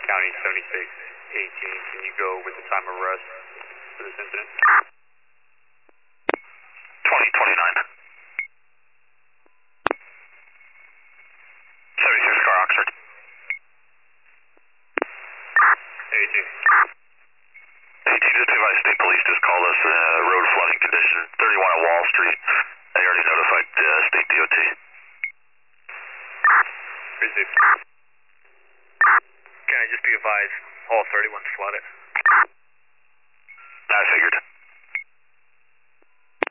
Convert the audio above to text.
County 7618. Can you go with the time of arrest for this incident? 2029. 76 car, Oxford. AT. AT, just advise State Police just called us road flooding condition, 31 at Wall Street. They already notified State DOT. Received. Can I just be advised all 31's flooded? I figured.